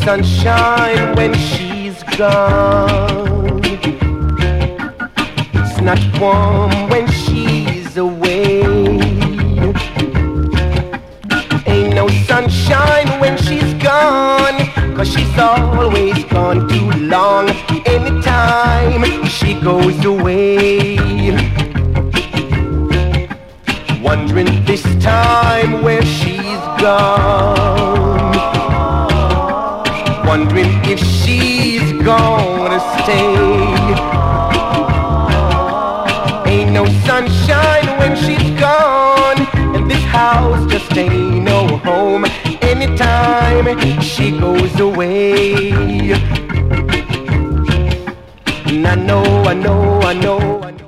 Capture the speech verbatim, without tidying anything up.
sunshine when she's gone. It's not warm when she's away. Ain't no sunshine when she's gone, 'cause she's always gone too long. Anytime she goes away, wondering this time where she's gone, wondering if she's gonna stay. Ain't no sunshine when she's gone, and this house just ain't no home. Anytime she goes away, and I know, I know, I know, I know.